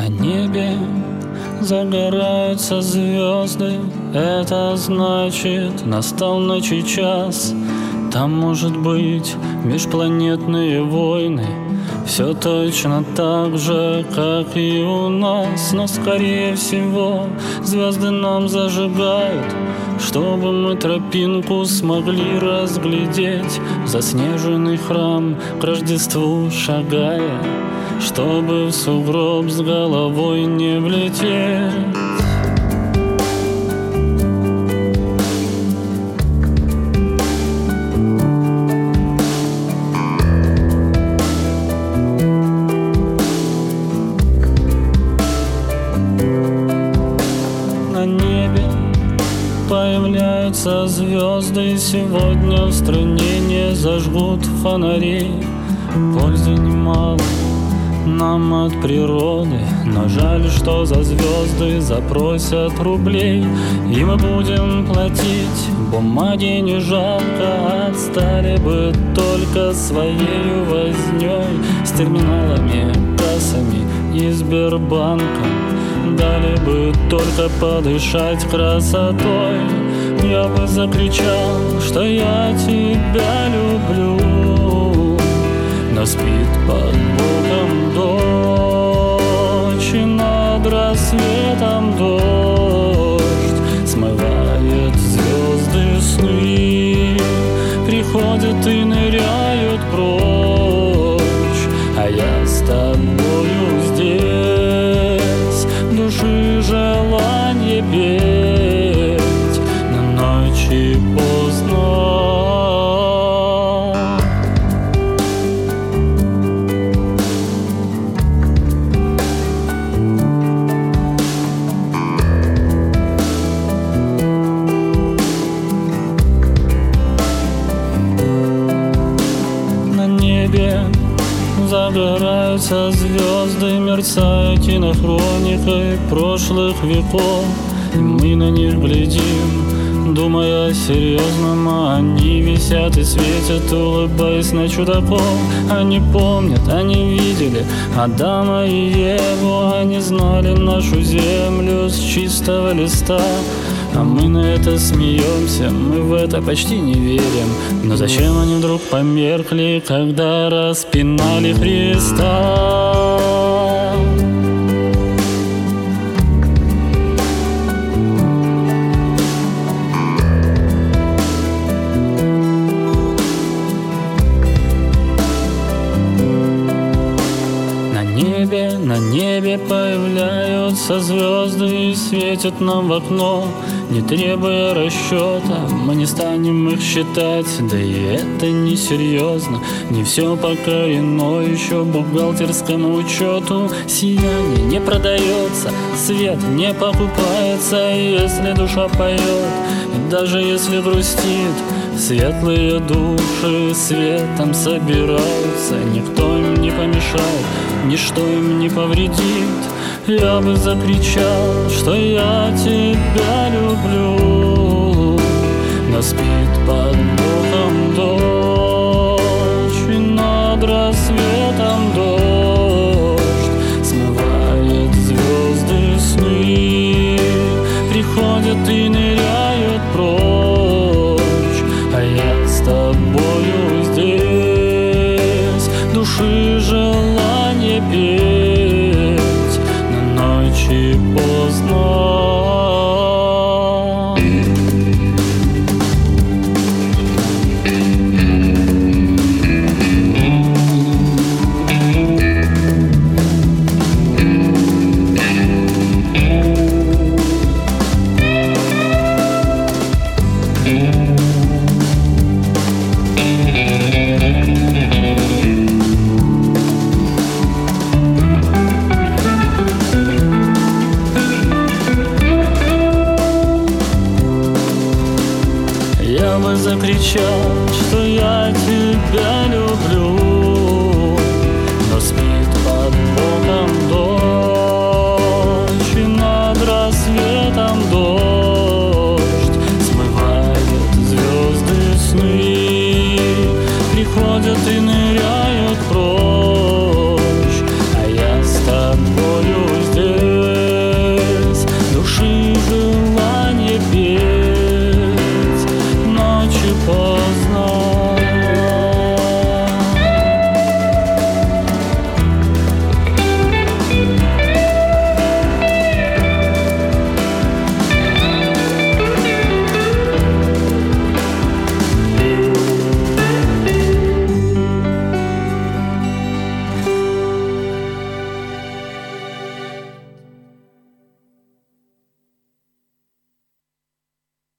На небе загораются звезды, это значит, настал ночи час. Там, может быть, межпланетные войны, все точно так же, как и у нас. Но, скорее всего, звезды нам зажигают, чтобы мы тропинку смогли разглядеть, заснеженный храм к Рождеству шагая, чтобы в сугроб с головой не влететь. На небе появляются звезды, сегодня в стране не зажгут фонарей. Пользы немало нам от природы, но жаль, что за звезды запросят рублей, и мы будем платить. Бумаги не жалко, отстали бы только своей вознёй с терминалами, кассами и Сбербанком. Дали бы только подышать красотой. Я бы закричал, что я тебя люблю, но спит под боком дочь, и над рассветом дождь смывает звезды сны, приходят и ныряют прочь, а я с тобою здесь, души желание петь, но ночи поздно. Загораются звезды, мерцая кинохроникой прошлых веков, и мы на них глядим, думая о серьезном, а они висят и светят, улыбаясь на чудаков. Они помнят, они видели Адама и Еву, они знали нашу землю с чистого листа. А мы на это смеемся, мы в это почти не верим. Но зачем они вдруг померкли, когда распинали Христа? На небе появляются звезды и светят нам в окно, не требуя расчета. Мы не станем их считать, да и это не серьезно. Не все покорено еще бухгалтерскому учету. Сияние не продается, свет не покупается. Если душа поет, и даже если грустит, светлые души светом собираются. Никто им не помешает, ничто им не повредит. Я бы закричал, что я тебя люблю, но спит под боком дочь, и над рассветом дождь смывает звезды сны, приходят и ныряют прочь, а я с тобою здесь, души желание петь, но ночи поздно. Я бы закричал,